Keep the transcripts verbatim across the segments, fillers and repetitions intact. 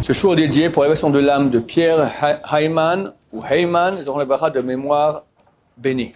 Ce jour dédié pour l'élévation de l'âme de Pierre Hayman ou Heyman, dont lèvera de mémoire bénie.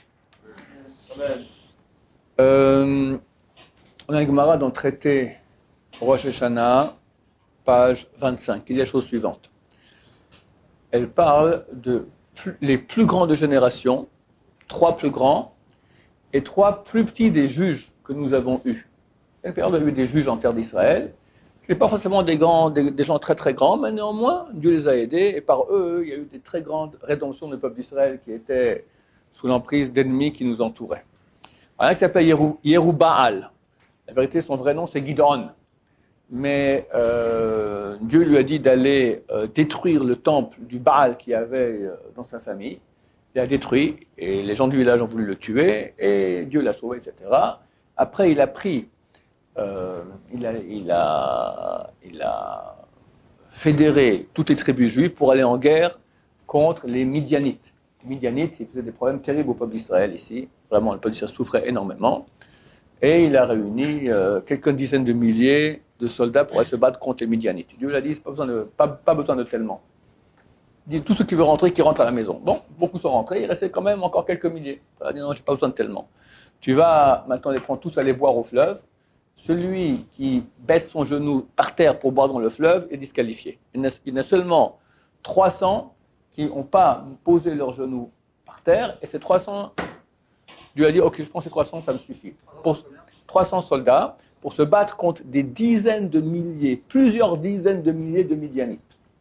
Euh, on a une Gemara dans le traité Rosh Hashanah, page vingt-cinq. Il y a la chose suivante. Elle parle de plus, les plus grandes générations, trois plus grands, et trois plus petits des juges que nous avons eus. Elle parle de des juges en terre d'Israël. Ce n'est pas forcément des, grands, des, des gens très très grands, mais néanmoins, Dieu les a aidés, et par eux, il y a eu des très grandes rédemptions du peuple d'Israël qui étaient sous l'emprise d'ennemis qui nous entouraient. Il y en a qui s'appelle Yerou, Yerubbaal. La vérité, son vrai nom, c'est Gidon. Mais euh, Dieu lui a dit d'aller euh, détruire le temple du Baal qu'il y avait euh, dans sa famille. Il l'a détruit, et les gens du village ont voulu le tuer, et Dieu l'a sauvé, et cetera. Après, il a pris... Euh, il, a, il, a, il a fédéré toutes les tribus juives pour aller en guerre contre les Midianites. Les Midianites, ils faisaient des problèmes terribles au peuple d'Israël ici. Vraiment, le peuple d'Israël souffrait énormément. Et il a réuni euh, quelques dizaines de milliers de soldats pour aller se battre contre les Midianites. Dieu l'a dit, pas besoin de, pas, pas besoin de tellement. Il dit, tous ceux qui veulent rentrer, qui rentrent à la maison. Bon, beaucoup sont rentrés, il restait quand même encore quelques milliers. Il a dit, non, je n'ai pas besoin de tellement. Tu vas maintenant les prendre tous à aller boire au fleuve. Celui qui baisse son genou par terre pour boire dans le fleuve est disqualifié. Il y en a seulement trois cents qui n'ont pas posé leurs genoux par terre, et ces trois cents, Dieu a dit, ok, je prends ces trois cents, ça me suffit. Pour trois cents soldats, pour se battre contre des dizaines de milliers, plusieurs dizaines de milliers de Midianites.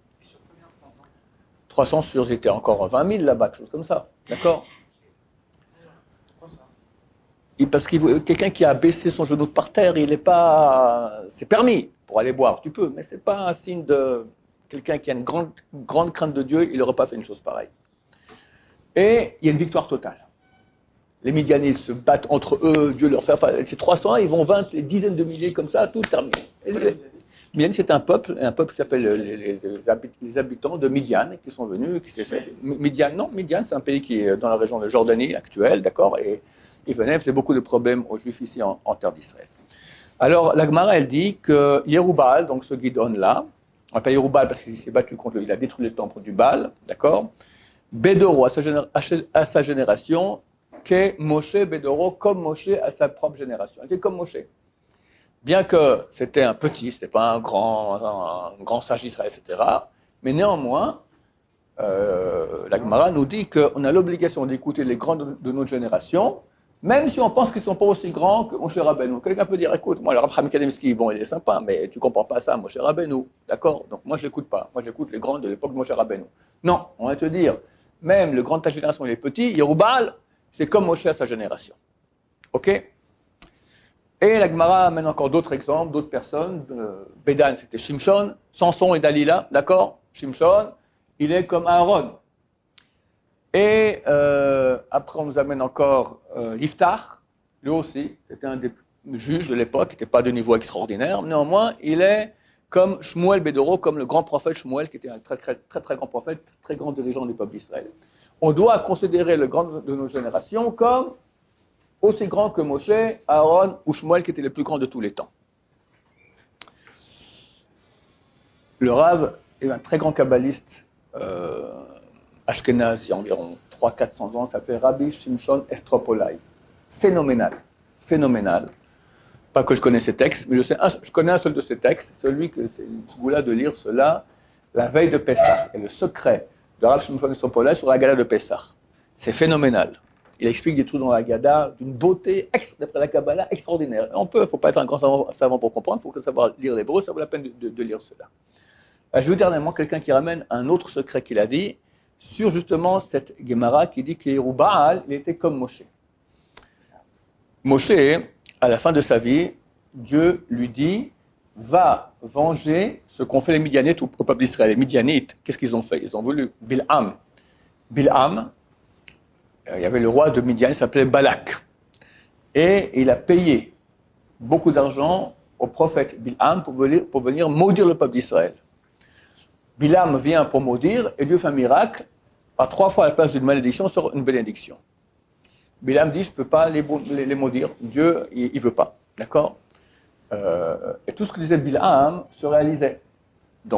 trois cents sur, c'était encore vingt mille là-bas, quelque chose comme ça, d'accord ? Parce que quelqu'un qui a baissé son genou par terre, il n'est pas... C'est permis pour aller boire, tu peux, mais ce n'est pas un signe de... Quelqu'un qui a une grande, grande crainte de Dieu, il n'aurait pas fait une chose pareille. Et il y a une victoire totale. Les Midianites se battent entre eux, Dieu leur fait... Enfin, ces trois cents, ils vont vingt, les dizaines de milliers comme ça, tout terminé. Midian, c'est un peuple, un peuple qui s'appelle les, les, les habitants de Midian, qui sont venus... Qui, Midian, non, Midian, c'est un pays qui est dans la région de Jordanie actuelle, d'accord, et... Il venait, faisait beaucoup de problèmes aux Juifs ici en, en terre d'Israël. Alors, la Gemara, elle dit que Yerubbaal, donc ce Gidon-là, on l'appelle Yerubbaal parce qu'il s'est battu contre lui, il a détruit le temple du Baal, d'accord ? Bédoro, à sa, géné- à sa génération, qu'est Moshe Bédoro, comme Moshe à sa propre génération. Il était comme Moshe. Bien que c'était un petit, c'était pas un grand, un, un grand sage d'Israël, et cetera, mais néanmoins, euh, la Gemara nous dit qu'on a l'obligation d'écouter les grands de, de notre génération, même si on pense qu'ils ne sont pas aussi grands que Moshe Rabbeinu. Quelqu'un peut dire, écoute, moi, le Rav Chaim Kanievski, bon, il est sympa, mais tu ne comprends pas ça, Moshe Rabbeinu, d'accord ? Donc moi, je ne l'écoute pas. Moi, j'écoute les grands de l'époque de Moshe Rabbeinu. Non, on va te dire, même le grand de ta génération, il est petit, Yerubbaal, c'est comme Moshe à sa génération. OK ? Et la Gemara amène encore d'autres exemples, d'autres personnes. Euh, Bédan, c'était Shimshon, Samson et Dalila, d'accord ? Shimshon, il est comme Aaron. Et euh, après, on nous amène encore euh, Yiftach, lui aussi, c'était un des juges de l'époque, qui n'était pas de niveau extraordinaire. Néanmoins, il est comme Shmuel Bédoro, comme le grand prophète Shmuel, qui était un très très, très, très grand prophète, très grand dirigeant du peuple d'Israël. On doit considérer le grand de nos générations comme aussi grand que Moshe, Aaron ou Shmuel, qui étaient les plus grands de tous les temps. Le Rav est un très grand kabbaliste, euh, Ashkenaz, il y a environ trois cents à quatre cents ans, s'appelait Rabbi Shimshon Estropolai. Phénoménal, phénoménal. Pas que je connais ses textes, mais je, sais un, je connais un seul de ses textes, celui que c'est une goula de lire cela la veille de Pessah. Et le secret de Rabbi Shimshon Estropolai sur la Gada de Pessah. C'est phénoménal. Il explique des trucs dans la Gada d'une beauté, d'après la Kabbalah, extraordinaire. Et on peut, il ne faut pas être un grand savant, savant pour comprendre, il faut savoir lire l'hébreu, ça vaut la peine de, de, de lire cela. Je veux dernièrement quelqu'un qui ramène un autre secret qu'il a dit, sur justement cette Gemara qui dit que Yerubbaal, il était comme Moshe. Moshe, à la fin de sa vie, Dieu lui dit, va venger ce qu'ont fait les Midianites au peuple d'Israël. Les Midianites, qu'est-ce qu'ils ont fait ? Ils ont voulu Bilham. Bilham, il y avait le roi de Midian, il s'appelait Balak. Et il a payé beaucoup d'argent au prophète Bilham pour venir, pour venir maudire le peuple d'Israël. Bilham vient pour maudire, et Dieu fait un miracle, par trois fois à la place d'une malédiction, sur une bénédiction. Bilham dit, je ne peux pas les, les, les maudire, Dieu, il ne veut pas, d'accord euh, Et tout ce que disait Bilham se réalisait. Donc,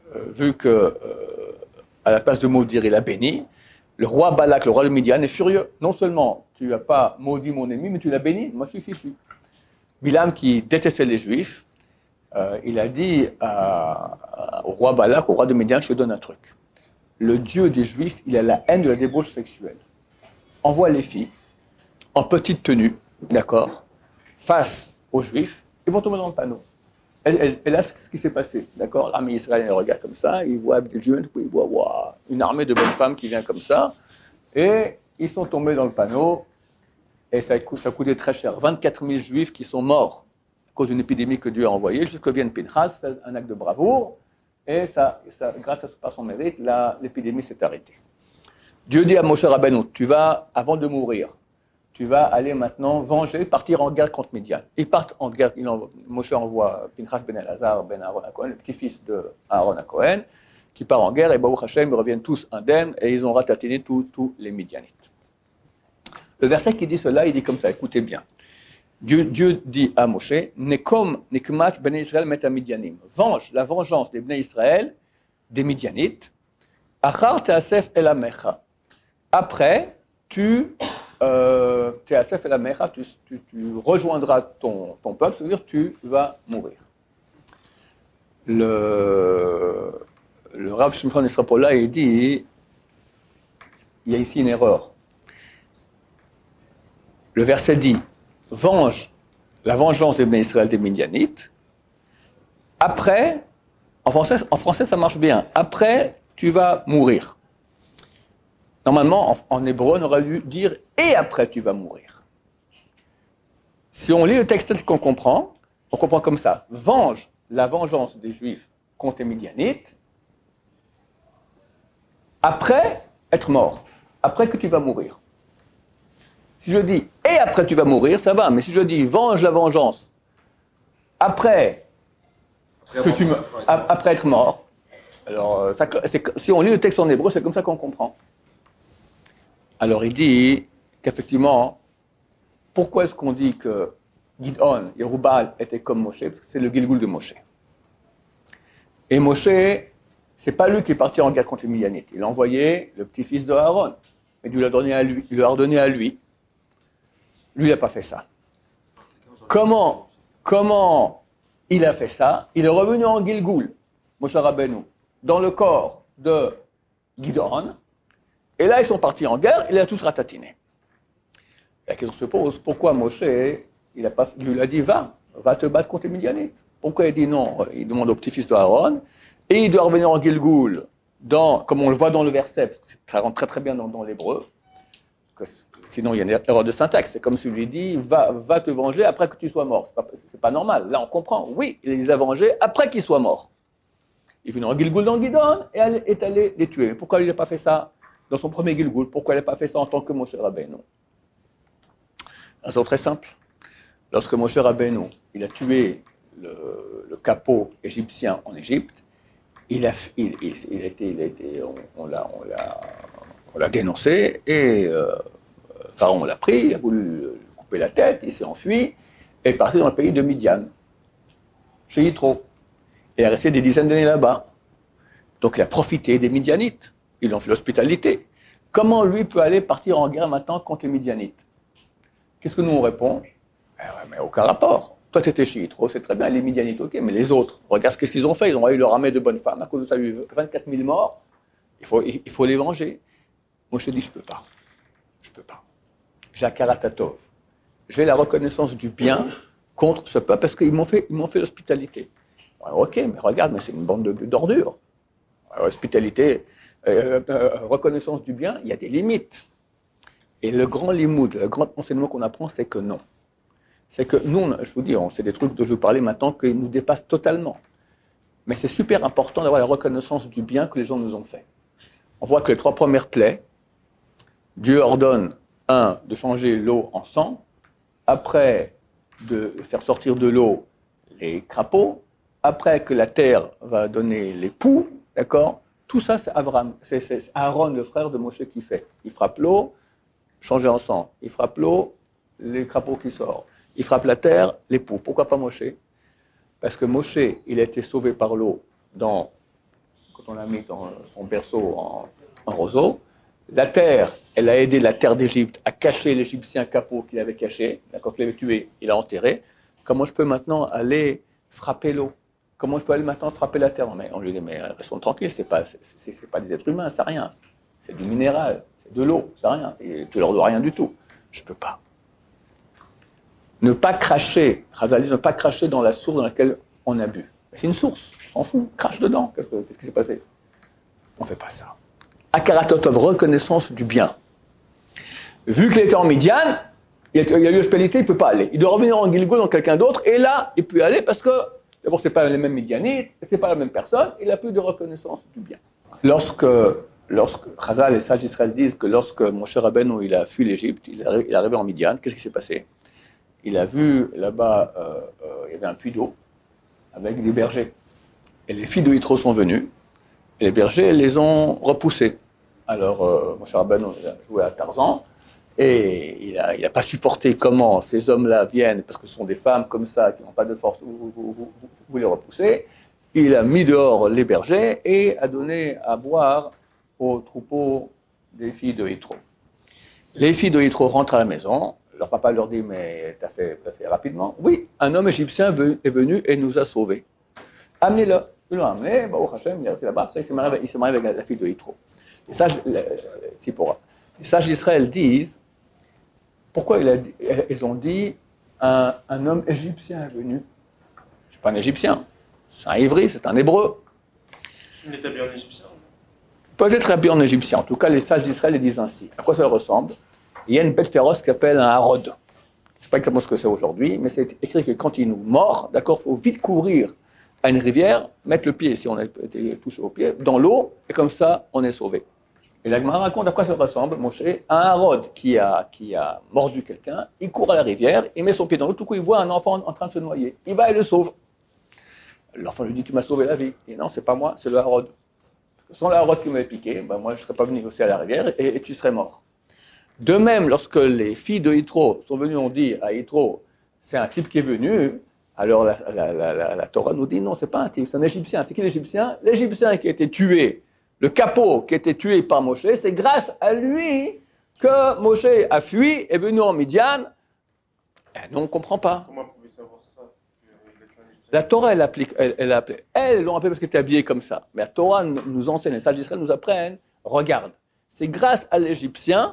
euh, vu que, euh, à la place de maudire, il a béni, le roi Balak, le roi de Midian, est furieux. Non seulement tu n'as pas maudit mon ennemi, mais tu l'as béni, moi je suis fichu. Bilam, qui détestait les Juifs, euh, il a dit à, à, au roi Balak, au roi de Midian, je te donne un truc. Le Dieu des Juifs, il a la haine de la débauche sexuelle. Envoie les filles, en petite tenue, d'accord, face aux Juifs, ils vont tomber dans le panneau. Et, et, et là, c'est ce qui s'est passé, d'accord. L'armée israélienne regarde comme ça, ils voient des Juifs, ils voient wow, une armée de bonnes femmes qui vient comme ça, et ils sont tombés dans le panneau, et ça, ça a coûté très cher. vingt-quatre mille Juifs qui sont morts à cause d'une épidémie que Dieu a envoyée, jusqu'à ce que vienne Pinchas, fait un acte de bravoure, et ça, ça, grâce à son mérite, la, l'épidémie s'est arrêtée. Dieu dit à Moshe Rabbeinu, tu vas, avant de mourir, tu vas aller maintenant venger, partir en guerre contre Midian. Ils partent en guerre, il envoie, Moshe envoie Pinchas ben Elazar ben Aaron à Cohen, le petit-fils de Aaron à Cohen, qui part en guerre, et Baruch Hashem, ils reviennent tous indemnes, et ils ont ratatiné tous les Midianites. Le verset qui dit cela, il dit comme ça, écoutez bien. Dieu, Dieu dit à Moshe, Nekom, Nekmat, ben Israël, met à Midianim. Venge la vengeance des Bnei Israël, des Midianites, Achar te'asef el amecha. Après, tu, euh, te'asef el amecha, tu, tu, tu rejoindras ton, ton peuple, c'est-à-dire tu vas mourir. Le, le Rav Shimshon Esrapola, il dit, il y a ici une erreur. Le verset dit, venge la vengeance des Bnei Israël des Midianites. Après, en français, en français ça marche bien, après tu vas mourir. Normalement, en, en hébreu, on aurait dû dire et après tu vas mourir. Si on lit le texte tel qu'on comprend, on comprend comme ça, venge la vengeance des Juifs contre les Midianites, après être mort, après que tu vas mourir. Si je dis « et après tu vas mourir », ça va, mais si je dis « venge la vengeance », après, après, que tu me, après être mort, alors ça, si on lit le texte en hébreu, c'est comme ça qu'on comprend. Alors il dit qu'effectivement, pourquoi est-ce qu'on dit que Gidon, Yerubal était comme Moshe? Parce que c'est le Gilgoul de Moshe. Et Moshe, c'est pas lui qui est parti en guerre contre les Midianites. Il a envoyé le petit-fils de Aaron, mais Dieu l'a donné à lui. Il l'a ordonné à lui. Lui, il n'a pas fait ça. Comment, comment il a fait ça? Il est revenu en Gilgoul, Moshe Rabbeinu, dans le corps de Gidon, et là, ils sont partis en guerre, il a tous ratatiné. La question se pose, pourquoi Moshe, il a pas, lui l'a dit, va, va te battre contre les Midianites. Pourquoi il dit non? Il demande au petit-fils de Aaron, et il doit revenir en Gilgoul, dans, comme on le voit dans le verset, ça rentre très très bien dans, dans l'hébreu, sinon il y a une erreur de syntaxe, c'est comme si lui dit, va, va te venger après que tu sois mort. C'est pas, c'est pas normal, là on comprend, oui, il les a vengés après qu'ils soient morts. Il est venu en Gilgoul dans Gidon, et est allé les tuer. Mais pourquoi il n'a pas fait ça dans son premier Gilgoul? Pourquoi il n'a pas fait ça en tant que Moshe Rabbeinu? C'est très simple. Lorsque Moshe Rabbeinu, il a tué le, le capot égyptien en Égypte, il a, il, il, il a été, il a été, on, on, l'a, on, l'a, on l'a dénoncé et euh, Pharaon l'a pris, il a voulu lui couper la tête, il s'est enfui et est parti dans le pays de Midian, chez Yitro. Il est resté des dizaines d'années là-bas. Donc il a profité des Midianites, ils ont fait l'hospitalité. Comment lui peut aller partir en guerre maintenant contre les Midianites? Qu'est-ce que nous on répond? Eh ouais, mais aucun rapport. Toi, tu étais chez Yitro, c'est très bien, les Midianites, ok, mais les autres, regarde ce qu'ils ont fait, ils ont eu leur armée de bonnes femmes, à cause de ça, il y a eu vingt-quatre mille morts, il faut, il faut les venger. Moi, je te dis, je ne peux pas. Je ne peux pas. J'ai un karatatov. J'ai la reconnaissance du bien contre ce peuple, parce qu'ils m'ont fait, ils m'ont fait l'hospitalité. Ouais, ok, mais regarde, mais c'est une bande de, de, d'ordures. Ouais, hospitalité, euh, euh, reconnaissance du bien, il y a des limites. Et le grand limoud, le grand enseignement qu'on apprend, c'est que non. C'est que nous, je vous dis, c'est des trucs dont je vous parlais maintenant qui nous dépassent totalement. Mais c'est super important d'avoir la reconnaissance du bien que les gens nous ont fait. On voit que les trois premières plaies, Dieu ordonne, un, de changer l'eau en sang, après de faire sortir de l'eau les crapauds, après que la terre va donner les poux, d'accord? Tout ça, c'est Abraham, c'est, c'est Aaron, le frère de Moshe, qui fait. Il frappe l'eau, changer en sang. Il frappe l'eau, les crapauds qui sortent. Il frappe la terre, les poux. Pourquoi pas Moshe? Parce que Moshe, il a été sauvé par l'eau dans quand on l'a mis dans son berceau en, en roseau. La terre, elle a aidé la terre d'Égypte à cacher l'Égyptien capot qu'il avait caché, d'accord, qu'il avait tué, il a enterré. Comment je peux maintenant aller frapper l'eau? Comment je peux aller maintenant frapper la terre? Mais on lui dit, mais restons tranquilles, c'est pas, c'est, c'est, c'est pas des êtres humains, c'est rien. C'est du minéral, c'est de l'eau, c'est rien. Et tu leur dois rien du tout. Je peux pas. Ne pas cracher, Chazal dit, ne pas cracher dans la source dans laquelle on a bu. C'est une source, on s'en fout, crache dedans. Qu'est-ce, que, qu'est-ce qui s'est passé? On ne fait pas ça. Akaratotov, reconnaissance du bien. Vu qu'il était en Midian, il y a eu hospitalité, il ne peut pas aller. Il doit revenir en Gilgo dans quelqu'un d'autre, et là, il peut y aller parce que, d'abord, ce n'est pas les mêmes Midianites, ce n'est pas la même personne, il n'a plus de reconnaissance du bien. Lorsque, lorsque Chazal et les sages d'Israël disent que lorsque Moshe Rabbeinu il a fui l'Égypte, il est arrivé en Midian, qu'est-ce qui s'est passé? Il a vu là-bas, euh, euh, il y avait un puits d'eau avec des bergers. Et les filles de Yitro sont venues, et les bergers les ont repoussés. Alors, euh, Moshe Rabbeinu a joué à Tarzan, et il n'a il a pas supporté comment ces hommes-là viennent, parce que ce sont des femmes comme ça, qui n'ont pas de force, vous, vous, vous, vous les repoussez. Il a mis dehors les bergers et a donné à boire aux troupeaux des filles de Yitro. Les filles de Yitro rentrent à la maison, leur papa leur dit, mais t'as fait, t'as fait rapidement? Oui, un homme égyptien est venu et nous a sauvés. Amenez-le. Ils l'ont amené, bah, au Hachem, il est resté là-bas, il s'est marié avec la fille de Yitro. Et ça, c'est pour les sages d'Israël disent, pourquoi il a, ils ont dit, un, un homme égyptien est venu? C'est pas un égyptien, c'est un ivri, c'est un hébreu. Il est habillé en égyptien? Peut-être habillé en égyptien, en tout cas les sages d'Israël les disent ainsi. À quoi ça ressemble? Il y a une bête féroce qui s'appelle un harod. Je ne sais pas exactement ce que c'est aujourd'hui, mais c'est écrit que quand il nous mord, d'accord, il faut vite courir à une rivière, mettre le pied, si on a été touché au pied, dans l'eau, et comme ça, on est sauvé. Et la Gemara raconte à quoi ça ressemble, Moshe, un harod qui a, qui a mordu quelqu'un, il court à la rivière, il met son pied dans l'eau, tout coup il voit un enfant en train de se noyer. Il va et le sauve. L'enfant lui dit, tu m'as sauvé la vie. Et non, c'est pas moi, c'est le harod. Sans le harod qui m'avait piqué, ben moi je ne serais pas venu aussi à la rivière et, et tu serais mort. De même, lorsque les filles de Yitro sont venues, on dit à Yitro, c'est un type qui est venu, alors la, la, la, la, la Torah nous dit non, c'est pas un type, c'est un Égyptien. C'est qui l'Égyptien? L'Égyptien qui a été tué, le capot qui a été tué par Moshe, c'est grâce à lui que Moshe a fui, est venu en Midian. Et non, on ne comprend pas. Comment vous pouvez savoir ça? La Torah, elle applique, elle, elle appelait. Elles l'ont appelé parce qu'elle était habillée comme ça. Mais la Torah nous enseigne, les sages d'Israël nous apprennent, regarde, c'est grâce à l'Égyptien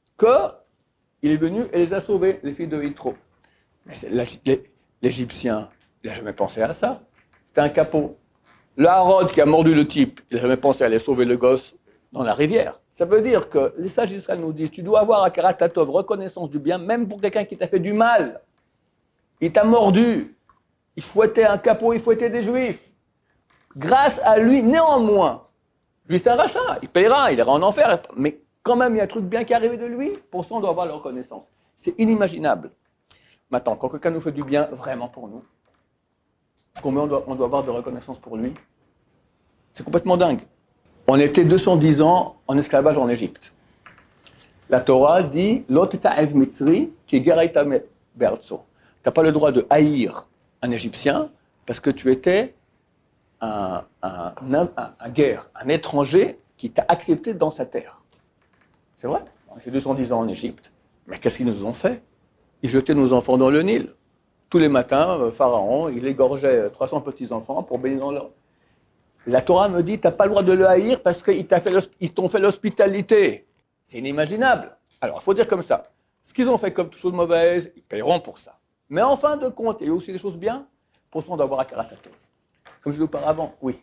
qu'il est venu et les a sauvés, les filles de Yitro. Mais l'Égyptien, il n'a jamais pensé à ça. C'était un capot. Le harod qui a mordu le type, il n'a jamais pensé à aller sauver le gosse dans la rivière. Ça veut dire que les sages d'Israël nous disent, tu dois avoir à Karatatov reconnaissance du bien, même pour quelqu'un qui t'a fait du mal. Il t'a mordu. Il fouettait un capot, il fouettait des juifs. Grâce à lui, néanmoins, lui c'est un rachat, il payera, il ira en enfer, mais quand même il y a un truc bien qui est arrivé de lui, pour ça on doit avoir la reconnaissance. C'est inimaginable. Maintenant, quand quelqu'un nous fait du bien vraiment pour nous, combien on doit, on doit avoir de reconnaissance pour lui? C'est complètement dingue. On était deux cent dix ans en esclavage en Égypte. La Torah dit « Lo teta'ev mitzri ki garaita be'artso ». Tu n'as pas le droit de haïr un Égyptien parce que tu étais un, un, un, un guerre, un étranger qui t'a accepté dans sa terre. C'est vrai, on était deux cent dix ans en Égypte, mais qu'est-ce qu'ils nous ont fait? Ils jetaient nos enfants dans le Nil. Tous les matins, Pharaon, il égorgeait trois cents petits-enfants pour baigner dans l'eau. La Torah me dit, tu n'as pas le droit de le haïr parce qu'ils t'ont fait l'hospitalité. C'est inimaginable. Alors, il faut dire comme ça. Ce qu'ils ont fait comme chose mauvaise, ils paieront pour ça. Mais en fin de compte, il y a aussi des choses bien, pour ça on doit avoir à Karatatov. Comme je l'ai dit auparavant, oui.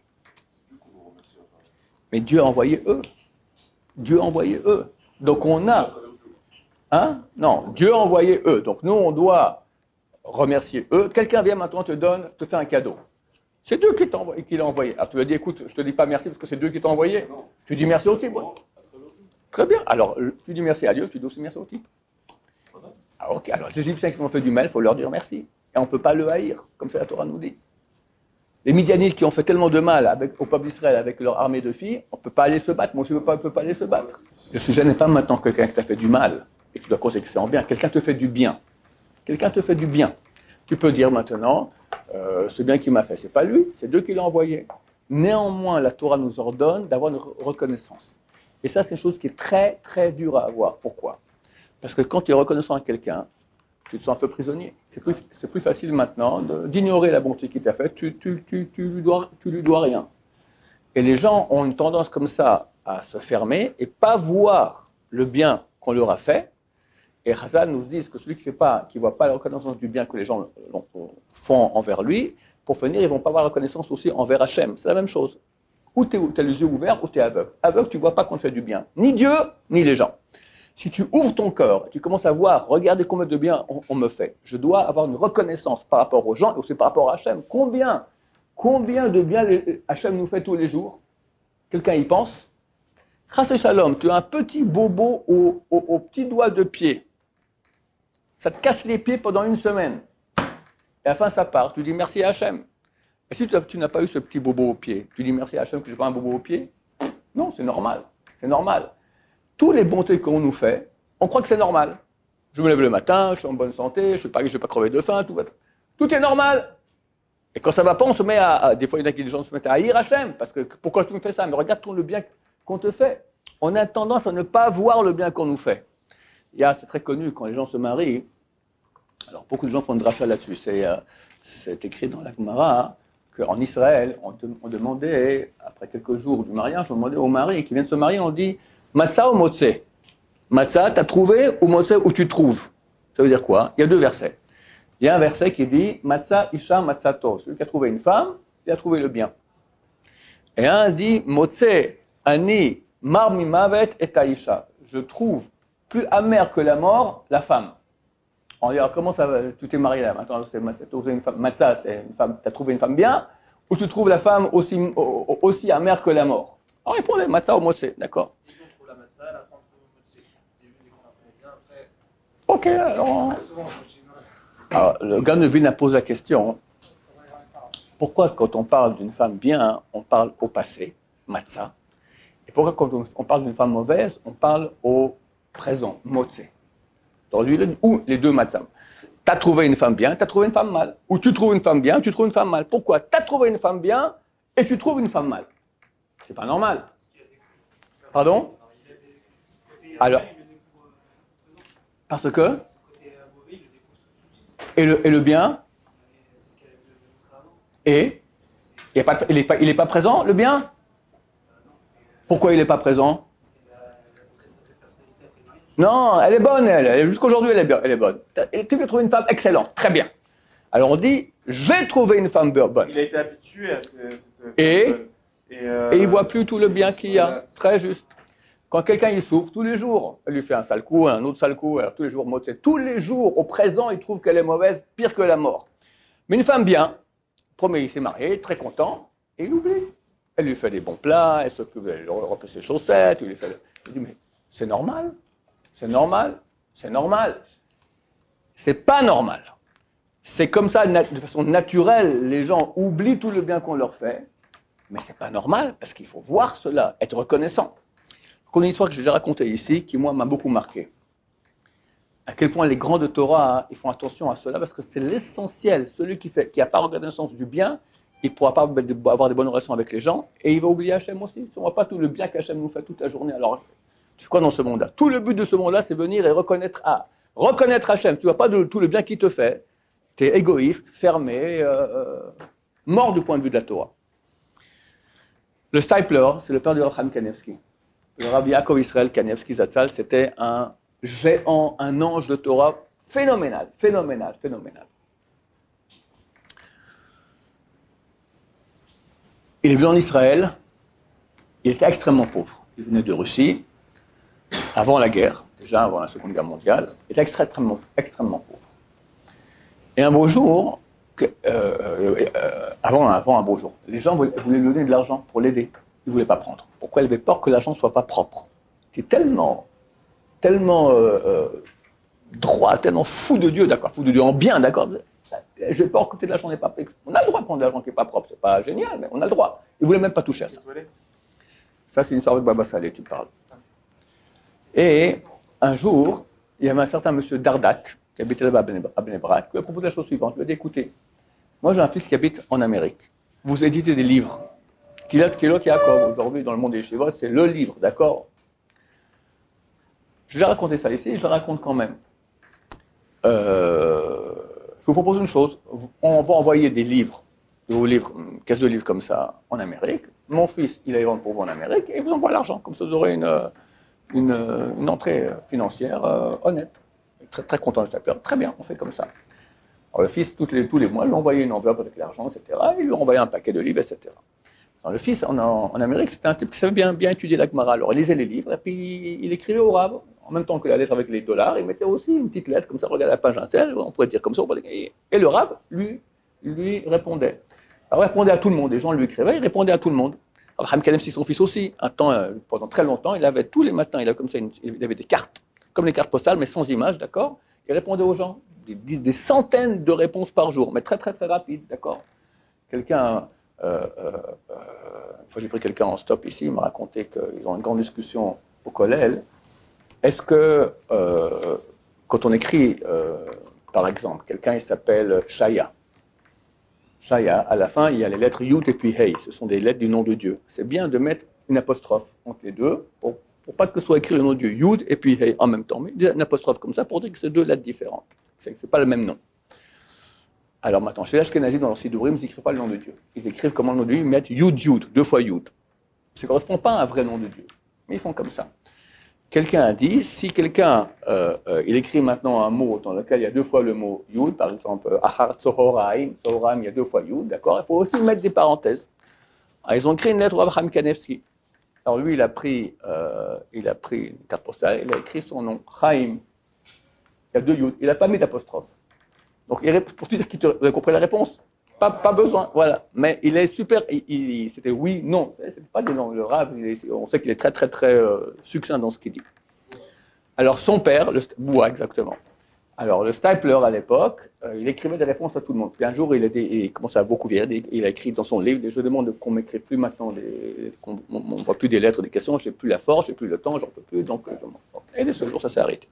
Mais Dieu a envoyé eux. Dieu a envoyé eux. Donc on a... Hein? Non, Dieu a envoyé eux. Donc nous, on doit remercier eux. Quelqu'un vient maintenant, te donne, te fait un cadeau. C'est Dieu qui, qui l'a envoyé. Alors tu lui as dit, écoute, je te dis pas merci parce que c'est Dieu qui t'a envoyé. Non. Tu dis merci au type. Ouais. Très bien. Alors tu dis merci à Dieu, tu dis aussi merci au type. Ah, ok. Alors les Égyptiens qui ont fait du mal, il faut leur dire merci. Et on ne peut pas le haïr, comme ça la Torah nous dit. Les Midianites qui ont fait tellement de mal avec, au peuple d'Israël avec leur armée de filles, on ne peut pas aller se battre. Moi, je ne peux, peux pas aller se battre. Le sujet n'est pas maintenant que quelqu'un qui t'a fait du mal et que tu dois considérer que c'est en bien. Quelqu'un te fait du bien. Quelqu'un te fait du bien. Tu peux dire maintenant, euh, ce bien qu'il m'a fait, ce n'est pas lui, c'est Dieu qui l'a envoyé. Néanmoins, la Torah nous ordonne d'avoir une reconnaissance. Et ça, c'est une chose qui est très, très dure à avoir. Pourquoi? Parce que quand tu es reconnaissant à quelqu'un, tu te sens un peu prisonnier. C'est plus, c'est plus facile maintenant de, d'ignorer la bonté qu'il t'a faite, tu, tu, tu, tu, lui dois, tu lui dois rien. Et les gens ont une tendance comme ça à se fermer et pas voir le bien qu'on leur a fait. Et Chazal nous dit que celui qui ne qui voit pas la reconnaissance du bien que les gens font envers lui, pour finir, ils ne vont pas avoir la reconnaissance aussi envers Hachem. C'est la même chose. Ou tu as les yeux ouverts, ou tu es aveugle. Aveugle, tu ne vois pas qu'on te fait du bien. Ni Dieu, ni les gens. Si tu ouvres ton cœur, tu commences à voir, regardez combien de bien on, on me fait. Je dois avoir une reconnaissance par rapport aux gens et aussi par rapport à Hachem. Combien, combien de bien Hachem nous fait tous les jours? Quelqu'un y pense? Chas Shalom, tu as un petit bobo au, au, au petit doigt de pied. Ça te casse les pieds pendant une semaine. Et à la fin, ça part. Tu dis merci à Hachem. Et si tu, tu n'as pas eu ce petit bobo au pied, tu dis merci à Hachem que je n'ai pas un bobo au pied? Non, c'est normal. C'est normal. Tous les bontés qu'on nous fait, on croit que c'est normal. Je me lève le matin, je suis en bonne santé, je ne vais, vais pas crever de faim, tout, tout est normal. Et quand ça ne va pas, on se met à, à... Des fois, il y en a qui des gens se mettent à haïr Hachem, parce que pourquoi tu me fais ça? Mais regarde tout le bien qu'on te fait. On a tendance à ne pas voir le bien qu'on nous fait. Il y a, c'est très connu, quand les gens se marient, alors beaucoup de gens font une dracha là-dessus, c'est, euh, c'est écrit dans la Gemara, hein, qu'en Israël, on, de, on demandait, après quelques jours du mariage, on demandait au mari qui vient de se marier, on dit « Matzah ou Motse » Matzah, t'as trouvé, ou Motse, où tu trouves. Ça veut dire quoi? Il y a deux versets. Il y a un verset qui dit « Matzah isha matzato » celui qui a trouvé une femme, il a trouvé le bien. Et un dit « Motse ani mar mimavet et aisha » je trouve plus amer que la mort, la femme. On dit, alors comment ça va, tu t'es marié là, maintenant, c'est une femme, Matzah, c'est une femme, tu as trouvé une femme bien, ou tu trouves la femme aussi, aussi amère que la mort? Alors répondez, Matzah ou Mossé, d'accord. On trouve la Matzah, la femme trouve le Mossé. Au début, dès qu'on apprenait bien, après. Ok, alors. Alors, le gars de Vilna pose la question, pourquoi quand on parle d'une femme bien, on parle au passé, Matzah, et pourquoi quand on parle d'une femme mauvaise, on parle au présent, Motsé? Ou les deux matzah. Tu as trouvé une femme bien, tu as trouvé une femme mal. Ou tu trouves une femme bien, tu trouves une femme mal. Pourquoi? Tu as trouvé une femme bien et tu trouves une femme mal. C'est pas normal. Pardon? Alors, parce que? Et le, et le bien? Et? Il n'est pas, pas, pas présent, le bien? Pourquoi il n'est pas présent? Non, elle est bonne, elle. Jusqu'aujourd'hui, elle est, elle est bonne. Tu peux trouver une femme excellente, très bien. Alors on dit, j'ai trouvé une femme bonne. Il a été habitué à cette femme et, bonne. Et, euh, et il ne voit plus tout le bien qu'il y a. Voilà. Très juste. Quand quelqu'un il souffre, tous les jours, elle lui fait un sale coup, un autre sale coup, alors tous les jours, tous les jours, au présent, il trouve qu'elle est mauvaise, pire que la mort. Mais une femme bien, premier, il s'est marié, très content, et il oublie. Elle lui fait des bons plats, elle s'occupe, elle replie ses chaussettes, il lui fait... Il dit, mais c'est normal. C'est normal, c'est normal. C'est pas normal. C'est comme ça, de façon naturelle, les gens oublient tout le bien qu'on leur fait, mais c'est pas normal, parce qu'il faut voir cela, être reconnaissant. Une histoire que j'ai déjà racontée ici, qui moi m'a beaucoup marqué. À quel point les grands de Torah, hein, ils font attention à cela, parce que c'est l'essentiel. Celui qui n'a qui pas reconnaissance du bien, il ne pourra pas avoir des bonnes relations avec les gens, et il va oublier Hachem aussi. Si on ne voit pas tout le bien qu'Hachem nous fait toute la journée, alors... Tu fais quoi dans ce monde-là? Tout le but de ce monde-là, c'est venir et reconnaître à, reconnaître Hachem. Tu ne vois pas de, tout le bien qu'il te fait. Tu es égoïste, fermé, euh, mort du point de vue de la Torah. Le Stipler, c'est le père du Rav Chaim Kanievsky. Le Rav Yaakov Israël Kanievsky Zatzal, c'était un géant, un ange de Torah phénoménal, phénoménal, phénoménal. Il est venu en Israël, il était extrêmement pauvre. Il venait de Russie. Avant la guerre, déjà avant la Seconde Guerre mondiale, était extrêmement, extrêmement pauvre. Et un beau jour, que, euh, euh, avant, avant un beau jour, les gens voulaient, voulaient lui donner de l'argent pour l'aider. Ils ne voulaient pas prendre. Pourquoi? Ils avaient peur que l'argent ne soit pas propre. C'est tellement, tellement euh, euh, droit, tellement fou de Dieu, d'accord, fou de Dieu en bien, d'accord. J'ai peur que peut-être l'argent n'est pas... On a le droit de prendre de l'argent qui n'est pas propre, c'est pas génial, mais on a le droit. Ils ne voulaient même pas toucher à ça. Ça, c'est une histoire avec Baba Saleh, tu parles. Et un jour, il y avait un certain monsieur Dardak, qui habitait là-bas à Bnei Brak, qui lui a proposé la chose suivante. Il lui a dit, écoutez, moi j'ai un fils qui habite en Amérique. Vous éditez des livres Kilot Kilot Yaakov, aujourd'hui dans le monde des Yeshivot, c'est le livre, d'accord? J'ai déjà raconté ça ici, je le raconte quand même. Euh, je vous propose une chose, on va envoyer des livres, des livres, une caisse de livres comme ça en Amérique. Mon fils, il va y vendre pour vous en Amérique et il vous envoie l'argent, comme ça vous aurez une, une, une entrée financière euh, honnête. Très, très content de ça. Très bien, on fait comme ça. Alors le fils, toutes les, tous les mois, lui envoyait une enveloppe avec l'argent, et cetera. Il lui envoyait un paquet de livres, et cetera. Alors, le fils, en, en Amérique, c'était un type qui savait bien, bien étudier la Gemara. Alors, il lisait les livres et puis il écrivait au Rav. En même temps que la lettre avec les dollars, il mettait aussi une petite lettre, comme ça, regarde la page un tel, on pourrait dire comme ça. Et, et le Rav, lui, lui répondait. Alors, il répondait à tout le monde. Les gens lui écrivaient, il répondait à tout le monde. Alors, Ham Kalem, c'est son fils aussi. Un temps, euh, pendant très longtemps, il avait tous les matins, il avait comme ça, une, il avait des cartes, comme les cartes postales, mais sans image, d'accord? Il répondait aux gens. Des, des centaines de réponses par jour, mais très, très, très rapide, d'accord? Quelqu'un. Euh, euh, euh, une fois j'ai pris quelqu'un en stop ici, il m'a raconté qu'ils ont une grande discussion au collège. Est-ce que euh, quand on écrit, euh, par exemple, quelqu'un il s'appelle Shaya, Shaya, à la fin il y a les lettres Yud et puis Hey, ce sont des lettres du nom de Dieu. C'est bien de mettre une apostrophe entre les deux pour, pour pas que ce soit écrit le nom de Dieu, Yud et puis Hey en même temps, mais une apostrophe comme ça pour dire que c'est deux lettres différentes, c'est, c'est pas le même nom. Alors maintenant, chez l'Ashkenazi, dans leur Sidourim, ils n'écrivent pas le nom de Dieu. Ils écrivent comment le nom de Dieu, ils mettent Yud Yud, deux fois Yud. Ça ne correspond pas à un vrai nom de Dieu, mais ils font comme ça. Quelqu'un a dit, si quelqu'un, euh, euh, il écrit maintenant un mot dans lequel il y a deux fois le mot Yud, par exemple, Achar Tzohoraim, Tzohoraim, il y a deux fois Yud, d'accord? Il faut aussi mettre des parenthèses. Alors, ils ont écrit une lettre au Abraham Kanevski. Alors lui, il a pris, euh, il a pris une carte postale, il a écrit son nom, Chaim. Il y a deux Yud, il n'a pas mis d'apostrophe. Donc, pour te dire qu'il te, vous avez compris la réponse? Pas, pas besoin, voilà. Mais il est super, il, il, c'était oui, non. C'est pas des noms. Le Rav, il est, on sait qu'il est très, très, très euh, succinct dans ce qu'il dit. Alors, son père, le, ouais, exactement. Alors, le Stapler, à l'époque, euh, il écrivait des réponses à tout le monde. Puis un jour, il, était, il commençait à beaucoup vieillir. Il a écrit dans son livre, je demande qu'on ne m'écrive plus maintenant, des, qu'on ne voit plus des lettres, des questions, je n'ai plus la force, je n'ai plus le temps, j'en peux plus. Donc, je, et de ce jour, ça s'est arrêté.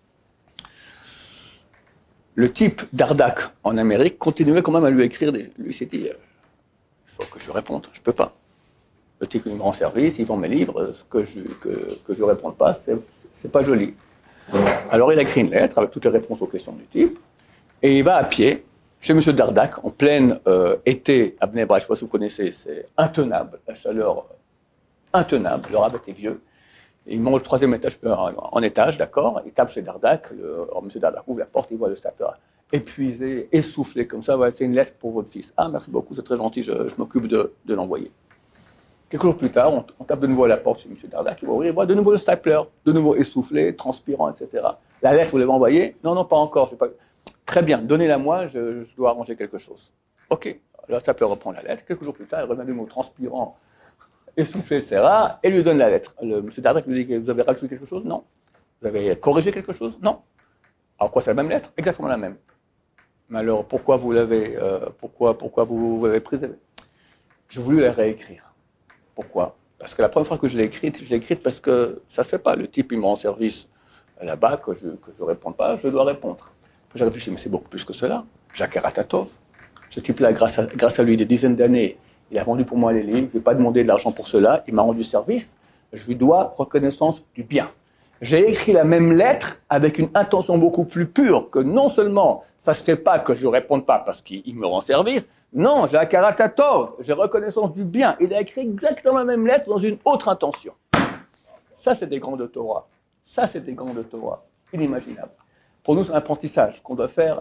Le type d'Ardak en Amérique continuait quand même à lui écrire des. Lui s'est dit, il faut que je lui réponde, je ne peux pas. Le type il me rend service, il vend mes livres, ce que je que, que je réponde pas, c'est, c'est pas joli. Alors il a écrit une lettre avec toutes les réponses aux questions du type, et il va à pied chez M. Dardak en plein euh, été à Bnei Brak, je ne sais pas si vous connaissez, c'est intenable, la chaleur intenable, le Rav était vieux. Il monte le troisième étage en étage, d'accord. Il tape chez Dardak. Le, alors, M. Dardak ouvre la porte, il voit le Stapler épuisé, essoufflé comme ça. Ouais, c'est une lettre pour votre fils. Ah, merci beaucoup, c'est très gentil, je, je m'occupe de, de l'envoyer. Quelques jours plus tard, on, on tape de nouveau à la porte chez M. Dardak. Il va ouvrir, il voit de nouveau le Stapler, de nouveau essoufflé, transpirant, et cetera. La lettre, vous l'avez envoyée? Non, non, pas encore. Pas... Très bien, donnez-la moi, je, je dois arranger quelque chose. OK. Le Stapler reprend la lettre. Quelques jours plus tard, il revient de nouveau transpirant, essoufflé, et cetera, et lui donne la lettre. Le, M. Dardak lui dit, vous avez rajouté quelque chose? Non. Vous avez corrigé quelque chose? Non. Alors quoi, c'est la même lettre? Exactement la même. Mais alors, pourquoi vous l'avez, euh, pourquoi, pourquoi vous, vous l'avez prise? J'ai voulu la réécrire. Pourquoi? Parce que la première fois que je l'ai écrite, je l'ai écrite parce que ça se fait pas. Le type, il me rend service là-bas, que je ne que je réponds pas, je dois répondre. Puis j'ai réfléchi, mais c'est beaucoup plus que cela. Jacques Aratatov, ce type-là, grâce à, grâce à lui, des dizaines d'années, il a vendu pour moi les livres, je ne vais pas demander de l'argent pour cela, il m'a rendu service, je lui dois reconnaissance du bien. J'ai écrit la même lettre avec une intention beaucoup plus pure, que non seulement ça ne se fait pas que je ne réponde pas parce qu'il me rend service, non, j'ai Akaratatov, j'ai reconnaissance du bien. Il a écrit exactement la même lettre dans une autre intention. Ça, c'est des grands de Torah. Ça, c'est des grands de Torah. Inimaginable. Pour nous, c'est un apprentissage qu'on doit faire.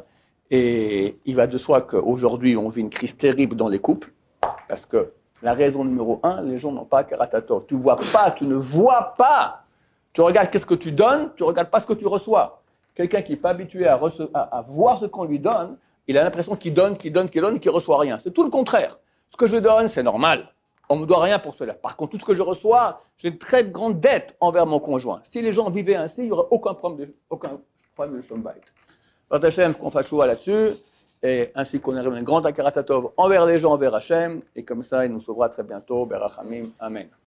Et il va de soi qu'aujourd'hui, on vit une crise terrible dans les couples. Parce que la raison numéro un, les gens n'ont pas Karatatov. Tu ne vois pas, tu ne vois pas. Tu regardes qu'est-ce que tu donnes, tu ne regardes pas ce que tu reçois. Quelqu'un qui n'est pas habitué à, rece- à, à voir ce qu'on lui donne, il a l'impression qu'il donne, qu'il donne, qu'il donne, qu'il ne reçoit rien. C'est tout le contraire. Ce que je donne, c'est normal. On ne me doit rien pour cela. Par contre, tout ce que je reçois, j'ai une très grande dette envers mon conjoint. Si les gens vivaient ainsi, il n'y aurait aucun problème de, aucun problème de Shombaït. Votre Hachem, qu'on fasse choix là-dessus. Et ainsi qu'on arrive à un grand Akaratatov envers les gens, envers Hachem, et comme ça, il nous sauvera très bientôt. Berachamim. Amen.